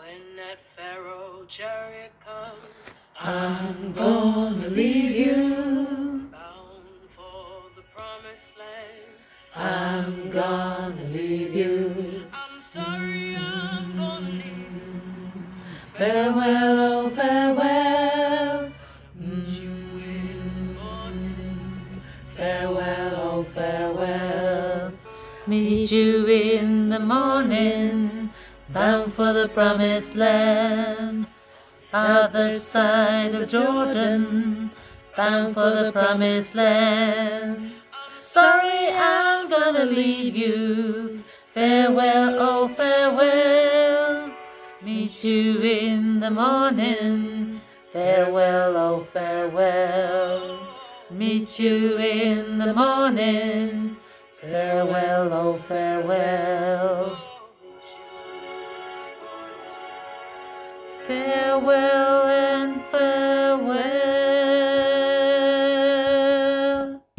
When that Pharaoh chariot comes, I'm gonna leave you. bound for the promised land. I'm gonna leave you. I'm sorry, I'm gonna leave you. Farewell, oh farewell. Meet you in the morning. Farewell, oh farewell. Meet you in the morning, bound for the promised land. Other side of Jordan, bound for the promised land. Sorry, I'm gonna leave you. Farewell, oh farewell. Meet you in the morning. Farewell, oh farewell. Meet you in the morning. Farewell, oh farewell. Farewell and farewell.